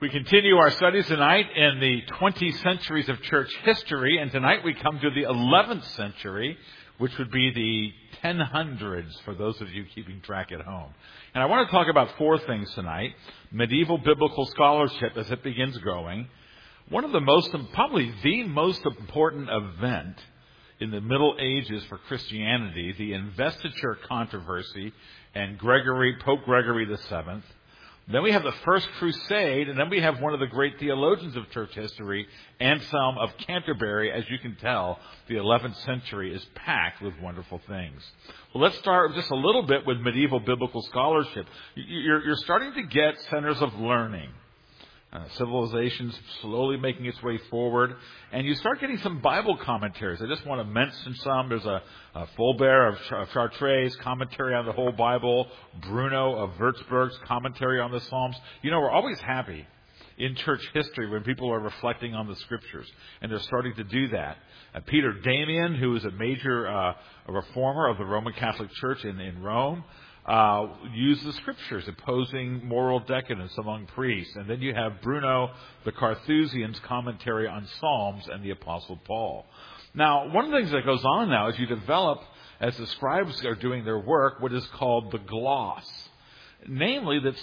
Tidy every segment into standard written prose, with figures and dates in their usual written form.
We continue our studies tonight in the 20 centuries of church history, and tonight we come to the 11th century, which would be the 1000s for those of you keeping track at home. And I want to talk about four things tonight. Medieval biblical scholarship as it begins growing. One of the probably the most important event in the Middle Ages for Christianity, the investiture controversy and Pope Gregory VII. Then we have the First Crusade, and then we have one of the great theologians of church history, Anselm of Canterbury. As you can tell, the 11th century is packed with wonderful things. Well, let's start just a little bit with medieval biblical scholarship. You're starting to get centers of learning. Civilization's slowly making its way forward, and you start getting some Bible commentaries. I just want to mention some. There's a Fulbert of Chartres commentary on the whole Bible, Bruno of Würzburg's commentary on the Psalms. You know, we're always happy in church history when people are reflecting on the Scriptures, and they're starting to do that. Peter Damian, who is a major reformer of the Roman Catholic Church in Rome, use the Scriptures, opposing moral decadence among priests. And then you have Bruno the Carthusian's commentary on Psalms and the Apostle Paul. Now, one of the things that goes on now is you develop, as the scribes are doing their work, what is called the gloss. Namely, that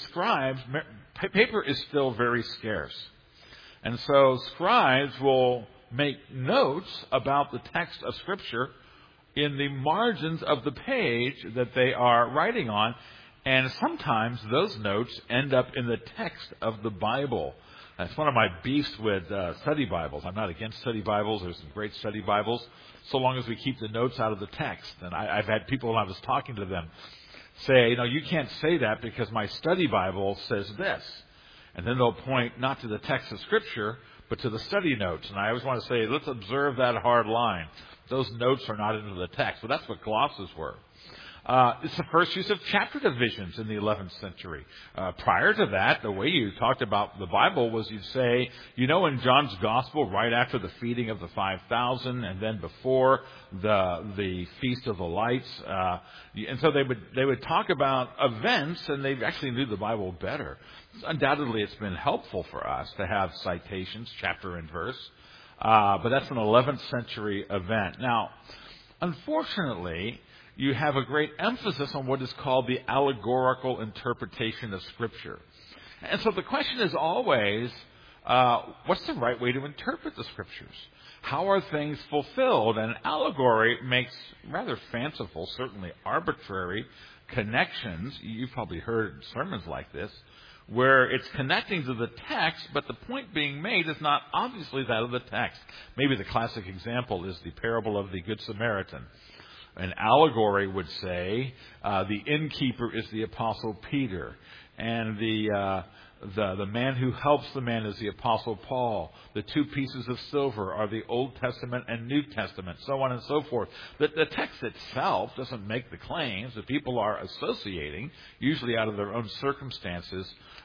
paper is still very scarce. And so scribes will make notes about the text of Scripture in the margins of the page that they are writing on, and sometimes those notes end up in the text of the Bible. That's one of my beefs with study Bibles. I'm not against study Bibles. There's some great study Bibles, so long as we keep the notes out of the text. And I've had people, when I was talking to them, say, you can't say that because my study Bible says this. And then they'll point not to the text of Scripture, but to the study notes. And I always want to say, let's observe that hard line. Those notes are not into the text. But that's what glosses were. It's the first use of chapter divisions in the 11th century. Prior to that, the way you talked about the Bible was you'd say, in John's Gospel, right after the feeding of the 5,000 and then before the Feast of the Lights. And so they would talk about events, and they actually knew the Bible better. Undoubtedly, it's been helpful for us to have citations, chapter and verse. But that's an 11th century event. Now, unfortunately, you have a great emphasis on what is called the allegorical interpretation of Scripture. And so the question is always, what's the right way to interpret the Scriptures? How are things fulfilled? And allegory makes rather fanciful, certainly arbitrary connections. You've probably heard sermons like this, where it's connecting to the text, but the point being made is not obviously that of the text. Maybe the classic example is the parable of the Good Samaritan. An allegory would say the innkeeper is the Apostle Peter, and the man who helps the man is the Apostle Paul. The two pieces of silver are the Old Testament and New Testament, so on and so forth. The text itself doesn't make the claims. The people are associating, usually out of their own circumstances,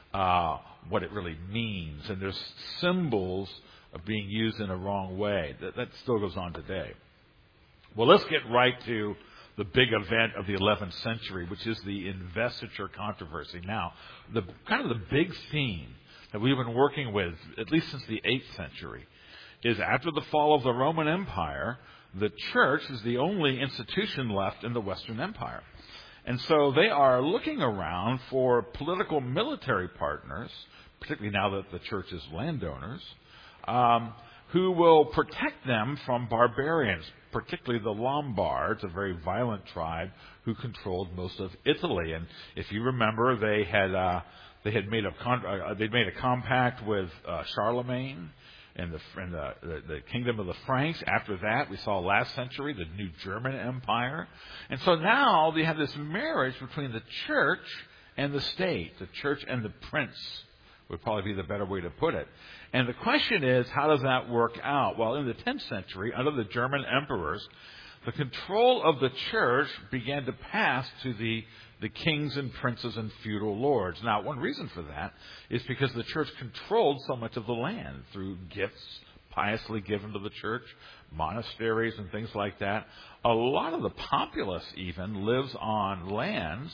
what it really means. And there's symbols of being used in a wrong way. That still goes on today. Well, let's get right to the big event of the 11th century, which is the investiture controversy. Now, the big theme that we've been working with, at least since the 8th century, is after the fall of the Roman Empire, the church is the only institution left in the Western Empire. And so they are looking around for political military partners, particularly now that the church is landowners, who will protect them from barbarians, particularly the Lombards, a very violent tribe who controlled most of Italy. And if you remember, they'd made a compact with Charlemagne and the kingdom of the Franks. After that, we saw last century the new German Empire. And so now they have this marriage between the church and the state, the church and the prince would probably be the better way to put it. And the question is, how does that work out? Well, in the 10th century, under the German emperors, the control of the church began to pass to the kings and princes and feudal lords. Now, one reason for that is because the church controlled so much of the land through gifts piously given to the church, monasteries and things like that. A lot of the populace even lives on lands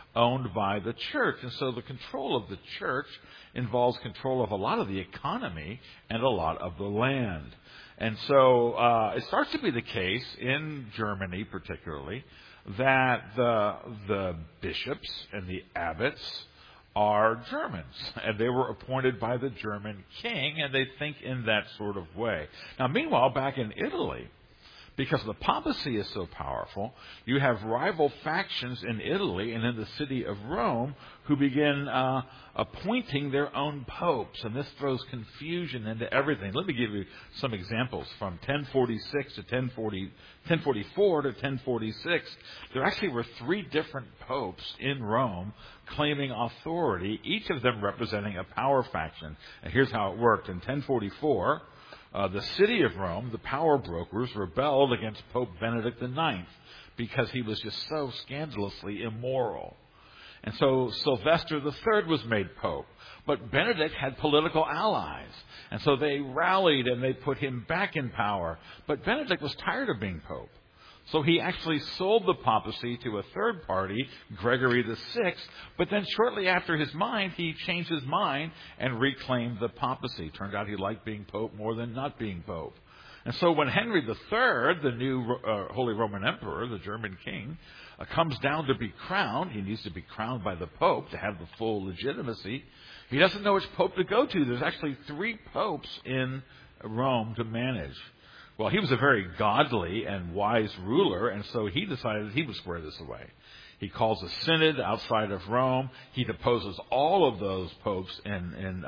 owned by the church. And so the control of the church involves control of a lot of the economy and a lot of the land. And so it starts to be the case in Germany particularly that the bishops and the abbots are Germans, and they were appointed by the German king, and they think in that sort of way. Now, meanwhile, back in Italy, because the papacy is so powerful, you have rival factions in Italy and in the city of Rome who begin appointing their own popes, and this throws confusion into everything. Let me give you some examples from 1046 to 1044 to 1046. There actually were 3 different popes in Rome claiming authority, each of them representing a power faction. And here's how it worked. In 1044, the city of Rome, the power brokers, rebelled against Pope Benedict IX because he was just so scandalously immoral. And so Sylvester III was made pope. But Benedict had political allies. And so they rallied and they put him back in power. But Benedict was tired of being pope. So he actually sold the papacy to a third party, Gregory VI, but then shortly after he changed his mind and reclaimed the papacy. Turned out he liked being pope more than not being pope. And so when Henry III, the new Holy Roman Emperor, the German king, comes down to be crowned, he needs to be crowned by the Pope to have the full legitimacy. He doesn't know which pope to go to. There's actually 3 popes in Rome to manage. Well, he was a very godly and wise ruler, and so he decided he would square this away. He calls a synod outside of Rome. He deposes all of those popes in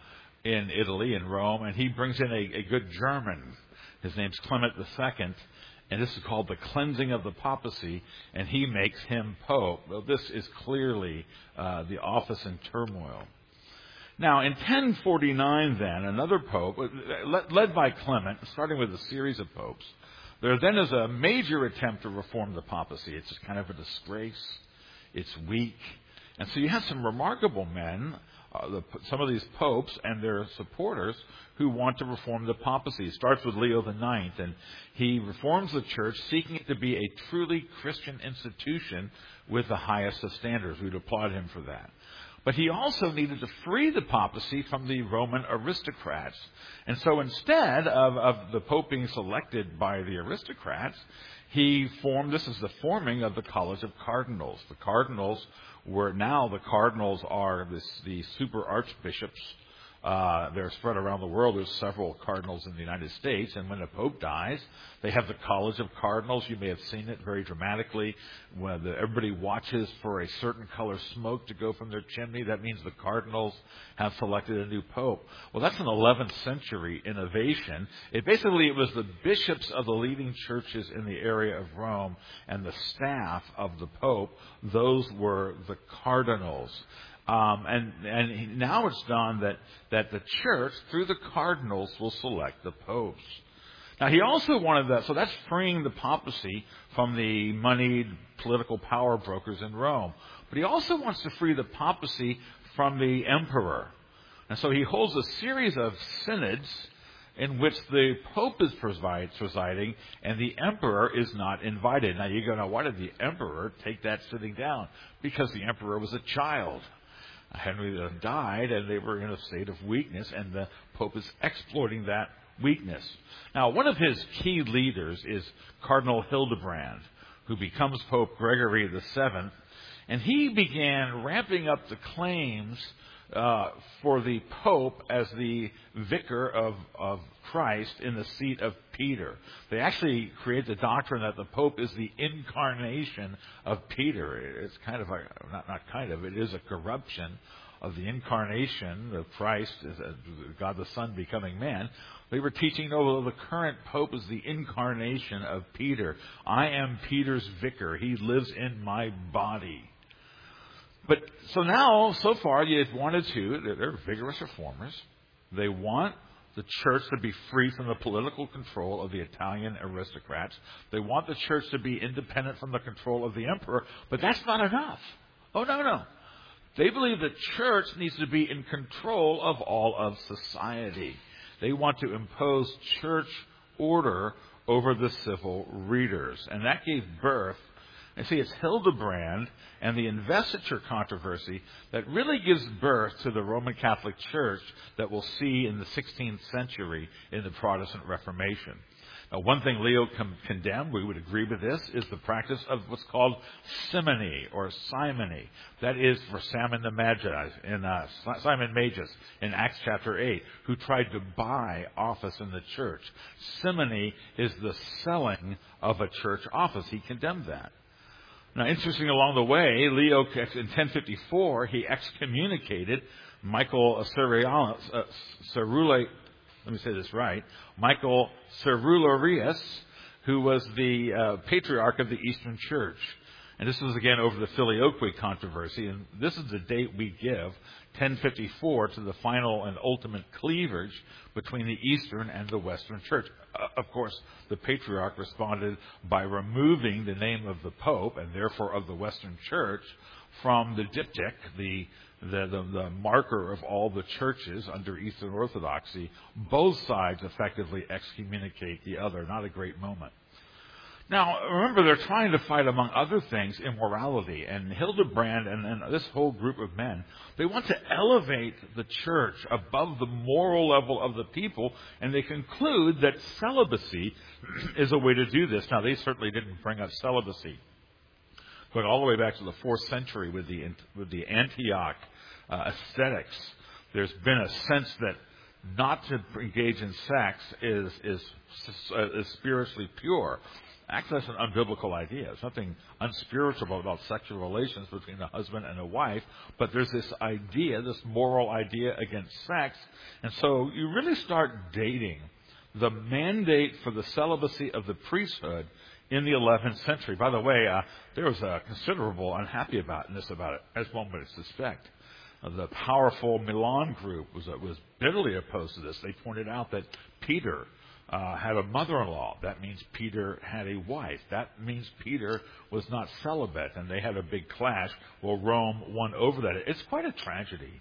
Italy, in Rome, and he brings in a good German. His name's Clement II, and this is called the cleansing of the papacy, and he makes him pope. Well, this is clearly the office in turmoil. Now, in 1049, then, another pope, led by Clement, starting with a series of popes, there then is a major attempt to reform the papacy. It's just kind of a disgrace. It's weak. And so you have some remarkable men, some of these popes and their supporters, who want to reform the papacy. It starts with Leo IX, and he reforms the church, seeking it to be a truly Christian institution with the highest of standards. We'd applaud him for that. But he also needed to free the papacy from the Roman aristocrats. And so instead of the Pope being selected by the aristocrats, this is the forming of the College of Cardinals. The cardinals are the super archbishops. They're spread around the world. There's several cardinals in the United States. And when a pope dies, they have the College of Cardinals. You may have seen it very dramatically. When everybody watches for a certain color smoke to go from their chimney, that means the cardinals have selected a new pope. Well, that's an 11th century innovation. It was the bishops of the leading churches in the area of Rome and the staff of the pope. Those were the cardinals. And now it's done that the church, through the cardinals, will select the popes. Now, he also wanted that, so that's freeing the papacy from the moneyed political power brokers in Rome. But he also wants to free the papacy from the emperor. And so he holds a series of synods in which the Pope is presiding and the Emperor is not invited. Now, you go, now, why did the Emperor take that sitting down? Because the Emperor was a child. Henry died, and they were in a state of weakness, and the Pope is exploiting that weakness. Now, one of his key leaders is Cardinal Hildebrand, who becomes Pope Gregory VII, and he began ramping up the claims for the Pope as the vicar of Christ in the seat of Peter. They actually create the doctrine that the Pope is the incarnation of Peter. It's kind of it is a corruption of the incarnation of Christ, as God the Son becoming man. They were teaching, no, the current Pope is the incarnation of Peter. I am Peter's vicar. He lives in my body. But so now, so far, they've wanted they're vigorous reformers. They want the church to be free from the political control of the Italian aristocrats. They want the church to be independent from the control of the emperor. But that's not enough. Oh, no. They believe the church needs to be in control of all of society. They want to impose church order over the civil readers. And that gave birth And see, it's Hildebrand and the investiture controversy that really gives birth to the Roman Catholic Church that we'll see in the 16th century in the Protestant Reformation. Now, one thing Leo condemned, we would agree with this, is the practice of what's called simony or simony. That is for Simon Magus in Acts chapter 8, who tried to buy office in the church. Simony is the selling of a church office. He condemned that. Now, interesting along the way, Leo, in 1054, he excommunicated Michael Michael Cerularius, who was the patriarch of the Eastern Church. And this was again over the Filioque controversy. And this is the date we give, 1054, to the final and ultimate cleavage between the Eastern and the Western Church. Of course, the patriarch responded by removing the name of the Pope, and therefore of the Western Church, from the diptych, the marker of all the churches under Eastern Orthodoxy. Both sides effectively excommunicate the other. Not a great moment. Now, remember, they're trying to fight, among other things, immorality. And Hildebrand and this whole group of men, they want to elevate the church above the moral level of the people, and they conclude that celibacy is a way to do this. Now, they certainly didn't bring up celibacy. Going all the way back to the 4th century with the Antioch ascetics, there's been a sense that not to engage in sex is spiritually pure. Actually, that's an unbiblical idea. There's nothing unspiritual about sexual relations between a husband and a wife, but there's this idea, this moral idea against sex, and so you really start dating the mandate for the celibacy of the priesthood in the 11th century. By the way, there was a considerable unhappiness about it, as one would suspect. The powerful Milan group was bitterly opposed to this. They pointed out that Peter had a mother-in-law. That means Peter had a wife. That means Peter was not celibate, and they had a big clash. Well, Rome won over that. It's quite a tragedy.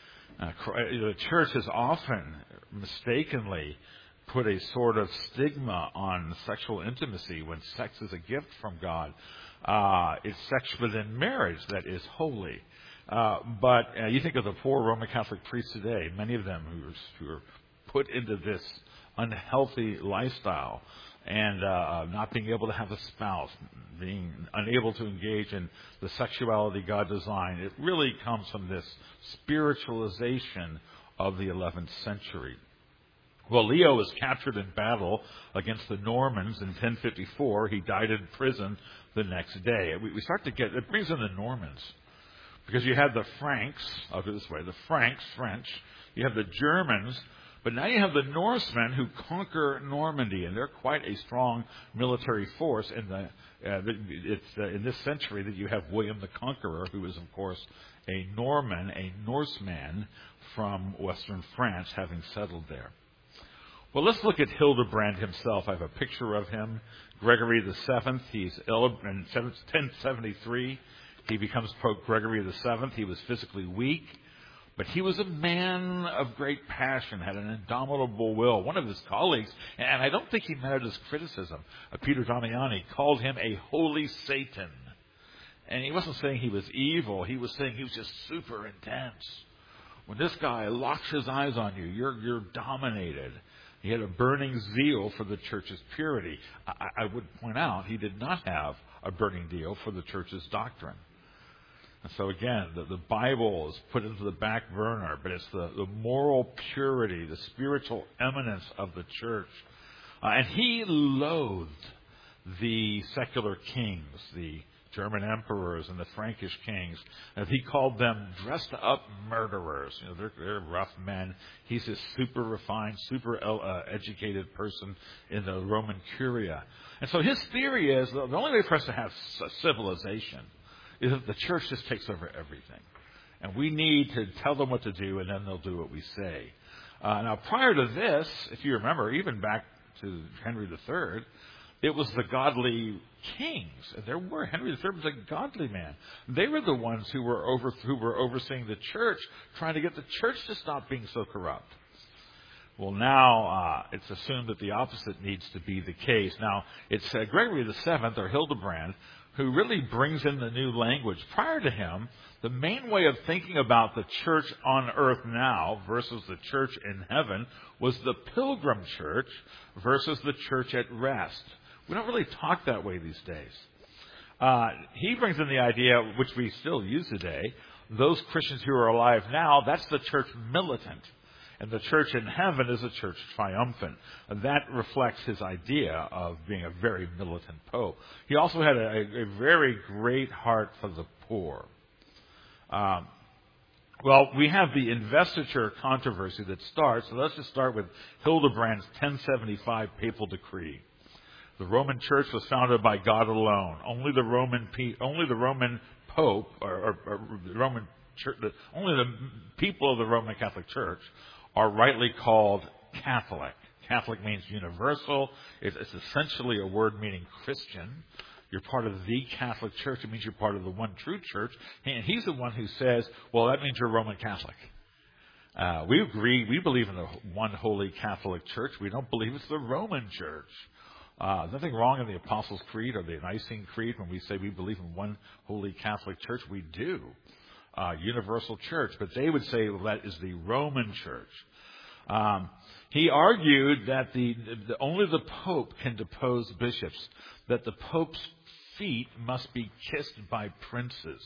The church has often mistakenly put a sort of stigma on sexual intimacy when sex is a gift from God. It's sex within marriage that is holy. But you think of the poor Roman Catholic priests today, many of them who are put into this unhealthy lifestyle and not being able to have a spouse, being unable to engage in the sexuality God designed. It really comes from this spiritualization of the 11th century. Well, Leo was captured in battle against the Normans in 1054. He died in prison the next day. We start to get, it brings in the Normans. Because you have the Franks, I'll do it this way, the Franks, French, you have the Germans, but now you have the Norsemen who conquer Normandy, and they're quite a strong military force. It's in this century that you have William the Conqueror, who is, of course, a Norman, a Norseman from Western France, having settled there. Well, let's look at Hildebrand himself. I have a picture of him. Gregory VII, he's ill in 1073. He becomes Pope Gregory VII. He was physically weak, but he was a man of great passion, had an indomitable will. One of his colleagues, and I don't think he meant his criticism, Peter Damiani, called him a holy Satan. And he wasn't saying he was evil. He was saying he was just super intense. When this guy locks his eyes on you, you're dominated. He had a burning zeal for the church's purity. I would point out he did not have a burning zeal for the church's doctrine. And so again, the Bible is put into the back burner, but it's the moral purity, the spiritual eminence of the church. And he loathed the secular kings, the German emperors and the Frankish kings, and he called them dressed up murderers. You know, they're rough men. He's this super refined, super educated person in the Roman Curia. And so his theory is the only way for us to have civilization is that the church just takes over everything. And we need to tell them what to do, and then they'll do what we say. Now, prior to this, if you remember, even back to Henry III, it was the godly kings. And Henry III was a godly man. They were the ones who were overseeing the church, trying to get the church to stop being so corrupt. Well, now it's assumed that the opposite needs to be the case. Now, it's Gregory VII, or Hildebrand, who really brings in the new language. Prior to him, the main way of thinking about the church on earth now versus the church in heaven was the pilgrim church versus the church at rest. We don't really talk that way these days. He brings in the idea, which we still use today, those Christians who are alive now, that's the church militant. And the church in heaven is a church triumphant. And that reflects his idea of being a very militant pope. He also had a very great heart for the poor. Well, we have the investiture controversy that starts. So let's just start with Hildebrand's 1075 papal decree. The Roman Church was founded by God alone. Only the Roman Pope or the Roman Church, only the people of the Roman Catholic Church are rightly called Catholic. Catholic means universal. It's essentially a word meaning Christian. You're part of the Catholic Church. It means you're part of the one true church. And he's the one who says, well, that means you're Roman Catholic. We agree. We believe in the one holy Catholic Church. We don't believe it's the Roman Church. Nothing wrong in the Apostles' Creed or the Nicene Creed when we say we believe in one holy Catholic Church. We do. Universal church. But they would say, well, that is the Roman Church. He argued that only the Pope can depose bishops, that the Pope's feet must be kissed by princes.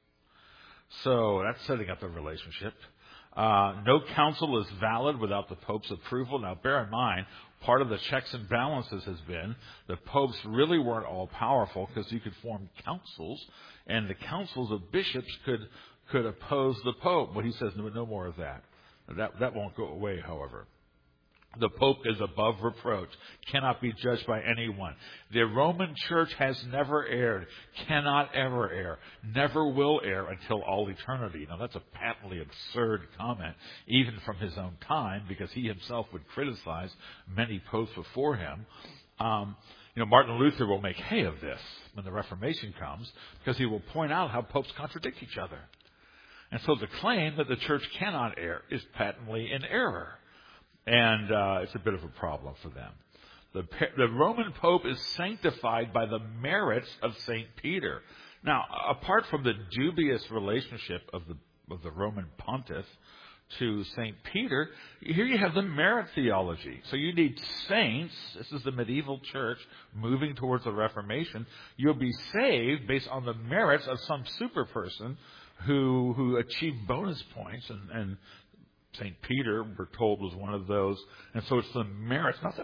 So that's setting up the relationship. No council is valid without the Pope's approval. Now, bear in mind, part of the checks and balances has been the popes really weren't all powerful because you could form councils, and the councils of bishops could oppose the Pope. But he says no more of that. That won't go away, however. The Pope is above reproach, cannot be judged by anyone. The Roman Church has never erred, cannot ever err, never will err until all eternity. Now, that's a patently absurd comment, even from his own time, because he himself would criticize many popes before him. Martin Luther will make hay of this when the Reformation comes, because he will point out how popes contradict each other. And so the claim that the Church cannot err is patently in error. And it's a bit of a problem for them. The Roman Pope is sanctified by the merits of St. Peter. Now, apart from the dubious relationship of the Roman Pontiff to St. Peter, here you have the merit theology. So you need saints. This is the medieval church moving towards the Reformation. You'll be saved based on the merits of some super person who achieved bonus points, and St. Peter, we're told, was one of those. And so it's the merits, not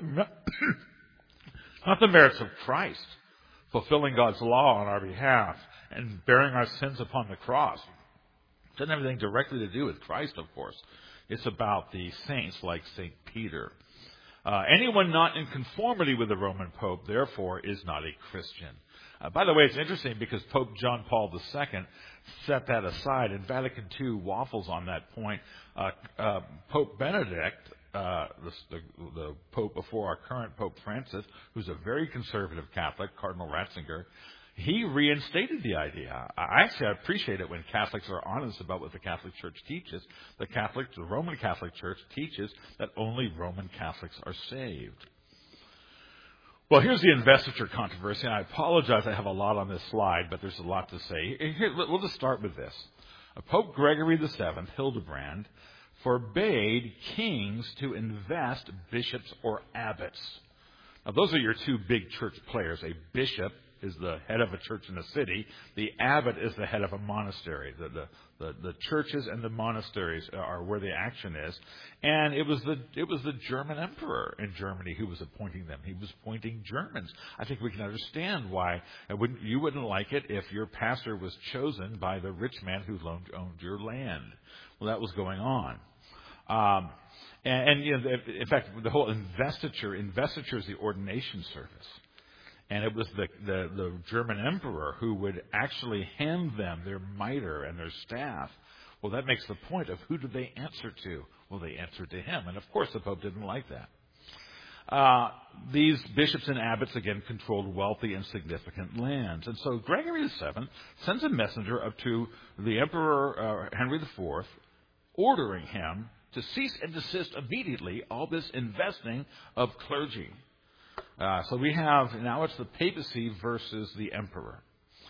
the merits of Christ, fulfilling God's law on our behalf and bearing our sins upon the cross. It doesn't have anything directly to do with Christ, of course. It's about the saints like St. Peter. Anyone not in conformity with the Roman Pope, therefore, is not a Christian. By the way, it's interesting because Pope John Paul II set that aside, and Vatican II waffles on that point. Pope Benedict, the Pope before our current Pope Francis, who's a very conservative Catholic, Cardinal Ratzinger, he reinstated the idea. I appreciate it when Catholics are honest about what the Catholic Church teaches. The Roman Catholic Church teaches that only Roman Catholics are saved. Well, here's the investiture controversy, and I apologize I have a lot on this slide, but there's a lot to say. Here, we'll just start with this. Pope Gregory VII, Hildebrand, forbade kings to invest bishops or abbots. Now, those are your two big church players. A bishop is the head of a church in a city. The abbot is the head of a monastery. The churches and the monasteries are where the action is. And it was the German emperor in Germany who was appointing them. He was appointing Germans. I think we can understand why you wouldn't like it if your pastor was chosen by the rich man who owned your land. Well, that was going on. In fact, the whole investiture is the ordination service. And it was the German emperor who would actually hand them their mitre and their staff. Well, that makes the point of who do they answer to? Well, they answered to him. And, of course, the Pope didn't like that. These bishops and abbots, again, controlled wealthy and significant lands. And so Gregory VII sends a messenger up to the Emperor Henry IV, ordering him to cease and desist immediately all this investing of clergy. So we have, now it's the papacy versus the emperor.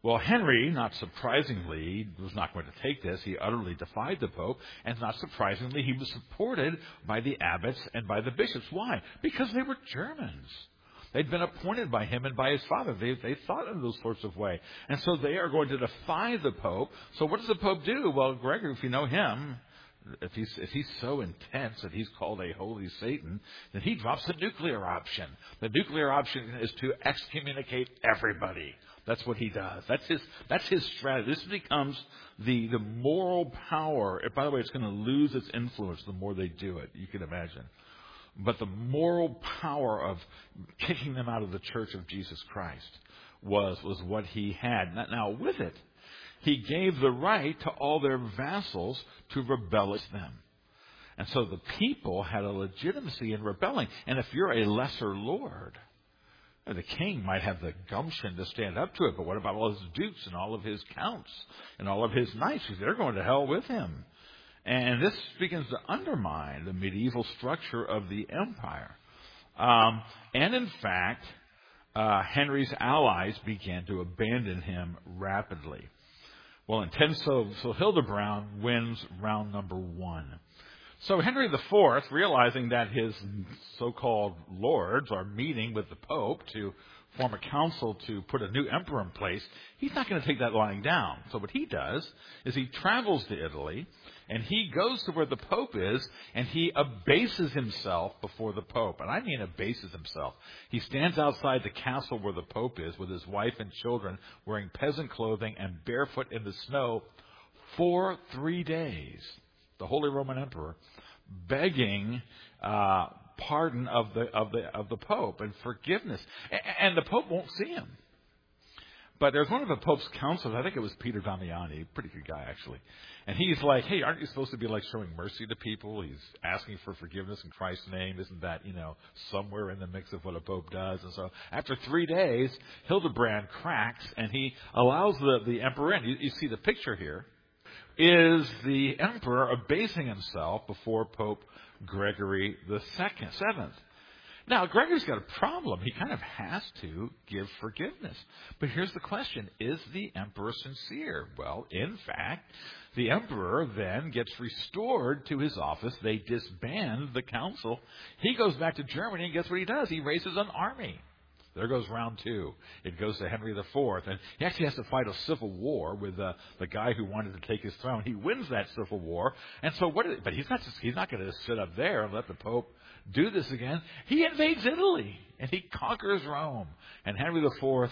Well, Henry, not surprisingly, was not going to take this. He utterly defied the Pope, and not surprisingly, he was supported by the abbots and by the bishops. Why? Because they were Germans. They'd been appointed by him and by his father. They thought in those sorts of way. And so they are going to defy the Pope. So what does the Pope do? Well, Gregory, if you know him, if he's so intense that he's called a holy Satan, then he drops the nuclear option. The nuclear option is to excommunicate everybody. That's what he does. That's his strategy. This becomes the moral power. By the way, it's going to lose its influence the more they do it. You can imagine. But the moral power of kicking them out of the Church of Jesus Christ was what he had. Now, with it, he gave the right to all their vassals to rebel against them. And so the people had a legitimacy in rebelling. And if you're a lesser lord, the king might have the gumption to stand up to it. But what about all his dukes and all of his counts and all of his knights? They're going to hell with him. And this begins to undermine the medieval structure of the empire. And in fact, Henry's allies began to abandon him rapidly. Well, so Hildebrand wins round number 1. So Henry IV, realizing that his so-called lords are meeting with the Pope to form a council to put a new emperor in place, he's not going to take that lying down. So what he does is he travels to Italy, and he goes to where the Pope is, and he abases himself before the Pope. And I mean abases himself. He stands outside the castle where the Pope is with his wife and children, wearing peasant clothing and barefoot in the snow for 3 days. The Holy Roman Emperor begging pardon of the Pope and forgiveness, and the Pope won't see him. But there's one of the Pope's counselors, I think it was Peter Damiani, pretty good guy actually, and he's like, hey, aren't you supposed to be like showing mercy to people? He's asking for forgiveness in Christ's name. Isn't that, somewhere in the mix of what a Pope does? And so after 3 days, Hildebrand cracks, and he allows the emperor in. You see the picture here is the emperor abasing himself before Pope Gregory the Seventh. Now, Gregory's got a problem. He kind of has to give forgiveness. But here's the question. Is the emperor sincere? Well, in fact, the emperor then gets restored to his office. They disband the council. He goes back to Germany, and guess what he does? He raises an army. There goes round 2. It goes to Henry IV. And he actually has to fight a civil war with the guy who wanted to take his throne. He wins that civil war. And so but he's not going to sit up there and let the Pope do this again. He invades Italy, and he conquers Rome. And Henry IV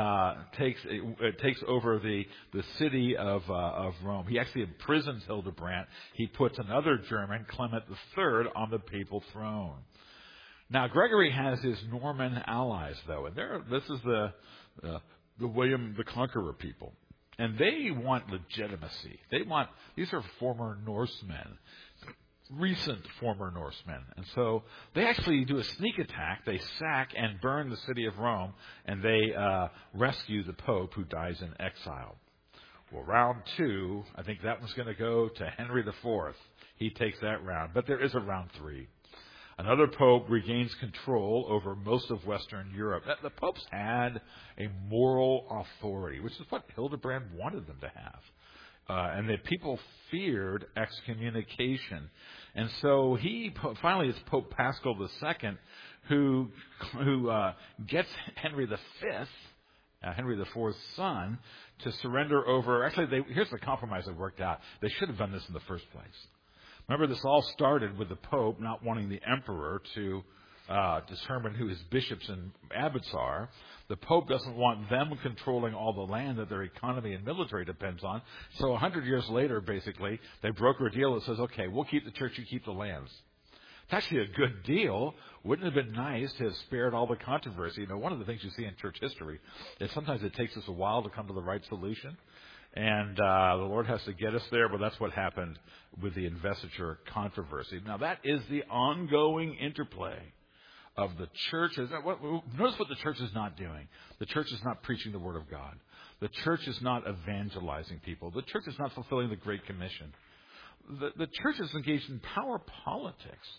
takes over the city of Rome. He actually imprisons Hildebrand. He puts another German, Clement III, on the papal throne. Now, Gregory has his Norman allies, though, and this is the William the Conqueror people. And they want legitimacy. These are former Norsemen, recent former Norsemen. And so they actually do a sneak attack. They sack and burn the city of Rome, and they rescue the Pope, who dies in exile. Well, round 2, I think that one's going to go to Henry IV. He takes that round. But there is a round 3. Another pope regains control over most of Western Europe. The popes had a moral authority, which is what Hildebrand wanted them to have. And the people feared excommunication. And so finally it's Pope Paschal II who gets Henry V, Henry IV's son, to surrender over. Actually, here's the compromise that worked out. They should have done this in the first place. Remember, this all started with the Pope not wanting the emperor to determine who his bishops and abbots are. The Pope doesn't want them controlling all the land that their economy and military depends on. So 100 years later, basically, they broker a deal that says, okay, we'll keep the church, you keep the lands. It's actually a good deal. Wouldn't it have been nice to have spared all the controversy? One of the things you see in church history is sometimes it takes us a while to come to the right solution. And the Lord has to get us there, but that's what happened with the investiture controversy. Now, that is the ongoing interplay of the church. Notice what the church is not doing. The church is not preaching the Word of God. The church is not evangelizing people. The church is not fulfilling the Great Commission. The church is engaged in power politics.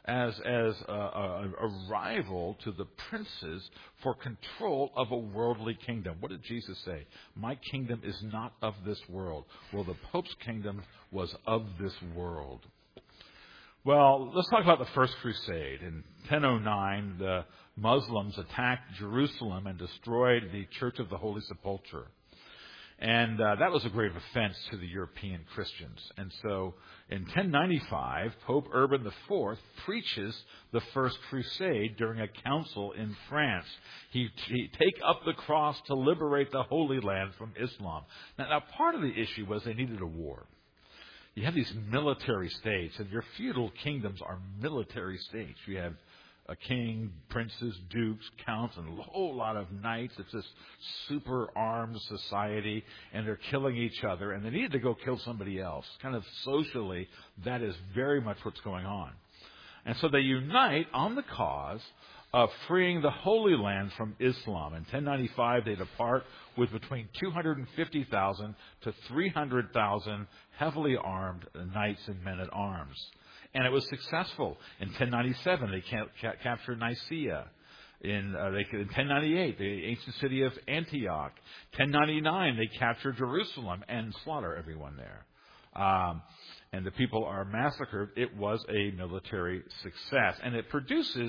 as a rival to the princes for control of a worldly kingdom. What did Jesus say? My kingdom is not of this world. Well, the Pope's kingdom was of this world. Well, let's talk about the First Crusade. In 1009, the Muslims attacked Jerusalem and destroyed the Church of the Holy Sepulchre. And that was a grave offense to the European Christians. And so in 1095, Pope Urban IV preaches the First Crusade during a council in France. He take up the cross to liberate the Holy Land from Islam. Now, part of the issue was they needed a war. You have these military states, and your feudal kingdoms are military states. You have a king, princes, dukes, counts, and a whole lot of knights. It's this super armed society, and they're killing each other, and they needed to go kill somebody else. Kind of socially, that is very much what's going on. And so they unite on the cause of freeing the Holy Land from Islam. In 1095, they depart with between 250,000 to 300,000 heavily armed knights and men-at-arms. And it was successful. In 1097, they captured Nicaea. In 1098, the ancient city of Antioch. 1099, they captured Jerusalem and slaughter everyone there. And the people are massacred. It was a military success. And it produces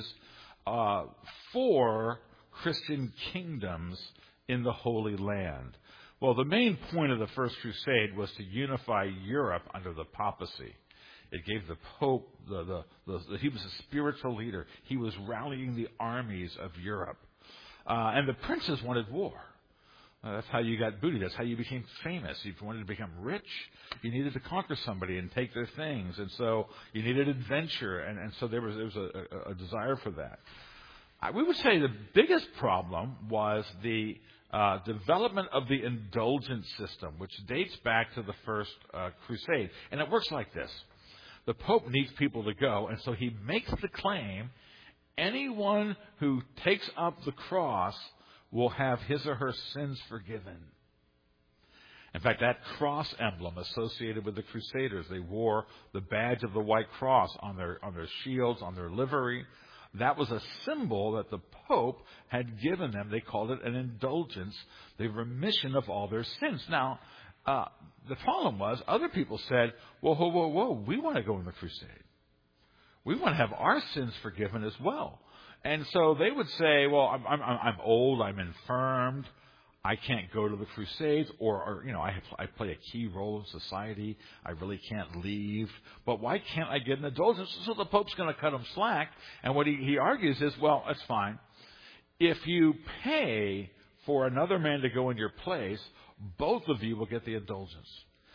4 Christian kingdoms in the Holy Land. Well, the main point of the First Crusade was to unify Europe under the papacy. It gave the Pope, he was a spiritual leader. He was rallying the armies of Europe. And the princes wanted war. That's how you got booty. That's how you became famous. If you wanted to become rich, you needed to conquer somebody and take their things. And so you needed adventure. And so there was a desire for that. We would say the biggest problem was the development of the indulgence system, which dates back to the First Crusade. And it works like this. The Pope needs people to go, and so he makes the claim, anyone who takes up the cross will have his or her sins forgiven. In fact, that cross emblem associated with the Crusaders, they wore the badge of the White Cross on their shields, on their livery. That was a symbol that the Pope had given them. They called it an indulgence, the remission of all their sins. Now, the problem was, other people said, whoa, we want to go in the crusade. We want to have our sins forgiven as well. And so they would say, well, I'm old, I'm infirmed, I can't go to the crusades, or I play a key role in society, I really can't leave, but why can't I get an indulgence? So the Pope's going to cut them slack, and what he argues is, well, that's fine. If you pay for another man to go in your place, both of you will get the indulgence.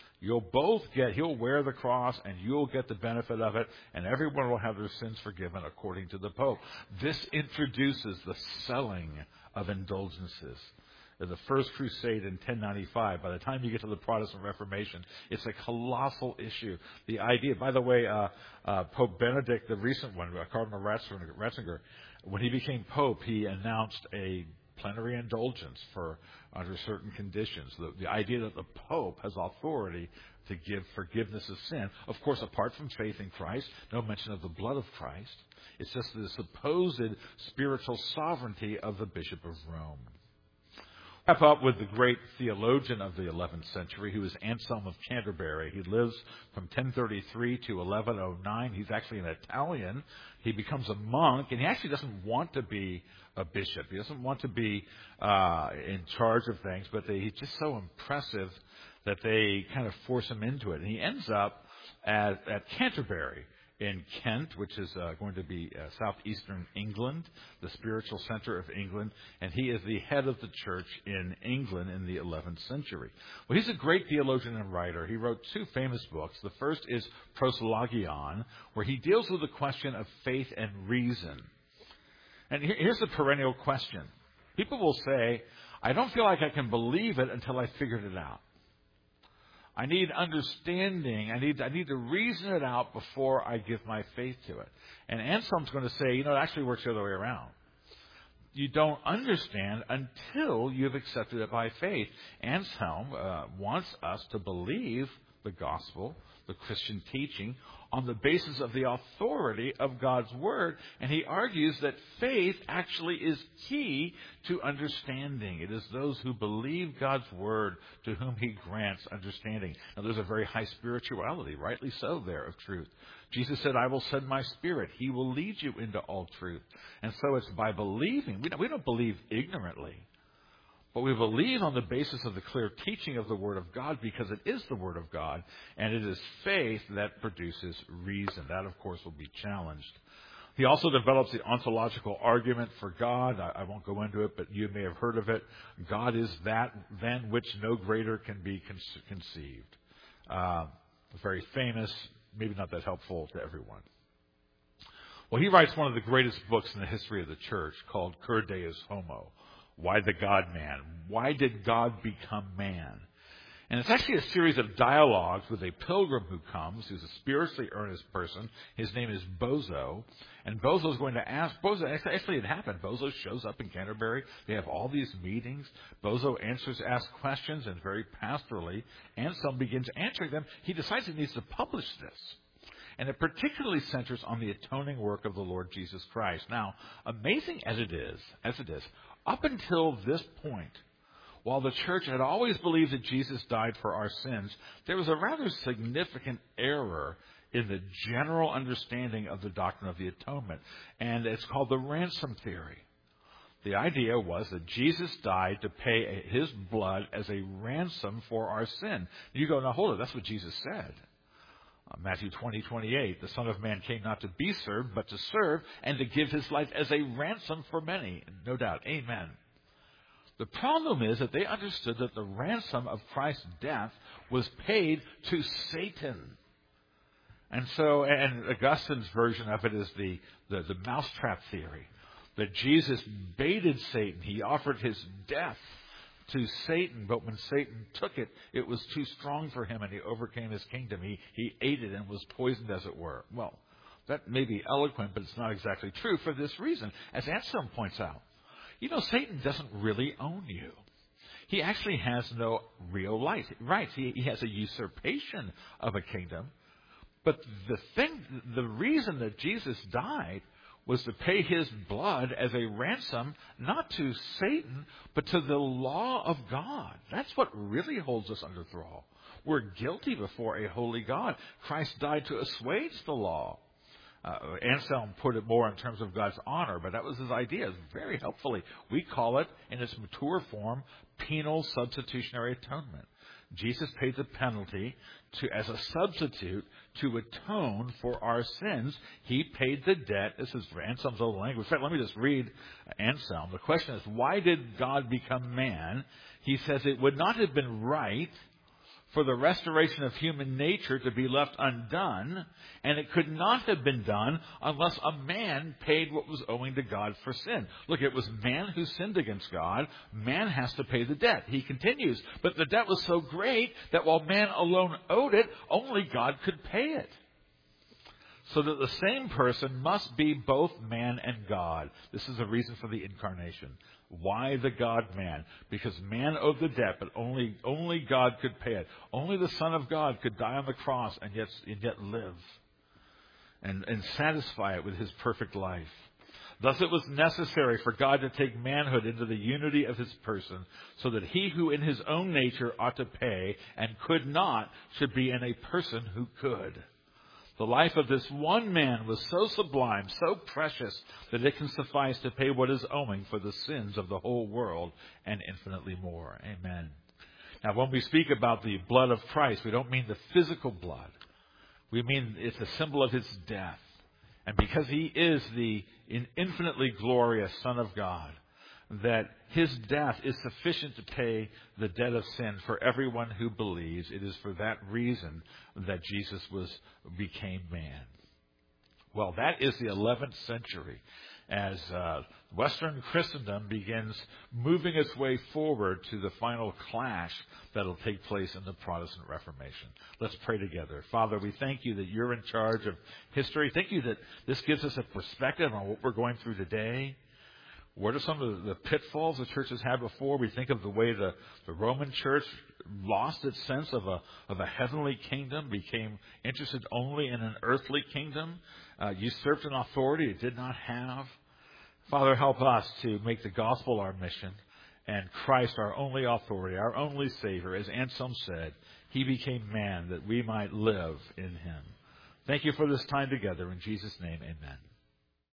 He'll wear the cross and you'll get the benefit of it, and everyone will have their sins forgiven according to the Pope. This introduces the selling of indulgences. In the First Crusade in 1095, by the time you get to the Protestant Reformation, it's a colossal issue. The idea, by the way, Pope Benedict, the recent one, Cardinal Ratzinger, when he became Pope, he announced a plenary indulgence under certain conditions. The idea that the Pope has authority to give forgiveness of sin, of course, apart from faith in Christ, no mention of the blood of Christ. It's just the supposed spiritual sovereignty of the Bishop of Rome. Wrap up with the great theologian of the 11th century, who is Anselm of Canterbury. He lives from 1033 to 1109. He's actually an Italian. He becomes a monk, and he actually doesn't want to be a bishop. He doesn't want to be in charge of things, but he's just so impressive that they kind of force him into it. And he ends up at Canterbury in Kent, which is going to be southeastern England, the spiritual center of England, and he is the head of the church in England in the 11th century. Well, he's a great theologian and writer. He wrote 2 famous books. The first is Proslogion, where he deals with the question of faith and reason. And here's the perennial question. People will say, I don't feel like I can believe it until I figured it out. I need understanding. I need to reason it out before I give my faith to it. And Anselm's going to say, it actually works the other way around. You don't understand until you've accepted it by faith. Anselm wants us to believe the gospel, the Christian teaching on the basis of the authority of God's Word. And he argues that faith actually is key to understanding. It is those who believe God's Word to whom he grants understanding. Now, there's a very high spirituality, rightly so, there, of truth. Jesus said, I will send my Spirit. He will lead you into all truth. And so it's by believing. We don't believe ignorantly. But we believe on the basis of the clear teaching of the Word of God because it is the Word of God, and it is faith that produces reason. That, of course, will be challenged. He also develops the ontological argument for God. I won't go into it, but you may have heard of it. God is that than which no greater can be conceived. Very famous, maybe not that helpful to everyone. Well, he writes one of the greatest books in the history of the church called Cur Deus Homo. Why the God-man? Why did God become man? And it's actually a series of dialogues with a pilgrim who comes, who's a spiritually earnest person. His name is Bozo. And Bozo's going to ask, actually it happened. Bozo shows up in Canterbury. They have all these meetings. Bozo asks questions, and very pastorally, Anselm begins answering them. He decides he needs to publish this. And it particularly centers on the atoning work of the Lord Jesus Christ. Now, amazing as it is, up until this point, while the church had always believed that Jesus died for our sins, there was a rather significant error in the general understanding of the doctrine of the atonement. And it's called the ransom theory. The idea was that Jesus died to pay his blood as a ransom for our sin. You go, now hold it, that's what Jesus said. Matthew 20:28, the Son of Man came not to be served, but to serve, and to give his life as a ransom for many. No doubt. Amen. The problem is that they understood that the ransom of Christ's death was paid to Satan. And Augustine's version of it is the mousetrap theory, that Jesus baited Satan. He offered his death to Satan, but when Satan took it, it was too strong for him, and he overcame his kingdom. He ate it and was poisoned, as it were. Well, that may be eloquent, but it's not exactly true for this reason. As Anselm points out, Satan doesn't really own you. He actually has no real rights. He has a usurpation of a kingdom. But the reason that Jesus died was to pay his blood as a ransom, not to Satan, but to the law of God. That's what really holds us under thrall. We're guilty before a holy God. Christ died to assuage the law. Anselm put it more in terms of God's honor, but that was his idea, very helpfully. We call it, in its mature form, penal substitutionary atonement. Jesus paid the penalty as a substitute to atone for our sins. He paid the debt. This is Anselm's old language. In fact, let me just read Anselm. The question is, why did God become man? He says it would not have been right for the restoration of human nature to be left undone, and it could not have been done unless a man paid what was owing to God for sin. Look, it was man who sinned against God. Man has to pay the debt. He continues, but the debt was so great that while man alone owed it, only God could pay it. So that the same person must be both man and God. This is the reason for the incarnation. Why the God-man? Because man owed the debt, but only God could pay it. Only the Son of God could die on the cross and yet live and satisfy it with his perfect life. Thus it was necessary for God to take manhood into the unity of his person, so that he who in his own nature ought to pay and could not should be in a person who could. The life of this one man was so sublime, so precious, that it can suffice to pay what is owing for the sins of the whole world and infinitely more. Amen. Now, when we speak about the blood of Christ, we don't mean the physical blood. We mean it's a symbol of his death. And because he is the infinitely glorious Son of God, that his death is sufficient to pay the debt of sin for everyone who believes. It is for that reason that Jesus became man. Well, that is the 11th century as Western Christendom begins moving its way forward to the final clash that will take place in the Protestant Reformation. Let's pray together. Father, we thank you that you're in charge of history. Thank you that this gives us a perspective on what we're going through today. What are some of the pitfalls the church has had before? We think of the way the Roman church lost its sense of a heavenly kingdom, became interested only in an earthly kingdom, usurped an authority it did not have. Father, help us to make the gospel our mission and Christ our only authority, our only Savior. As Anselm said, He became man that we might live in Him. Thank you for this time together. In Jesus' name, amen.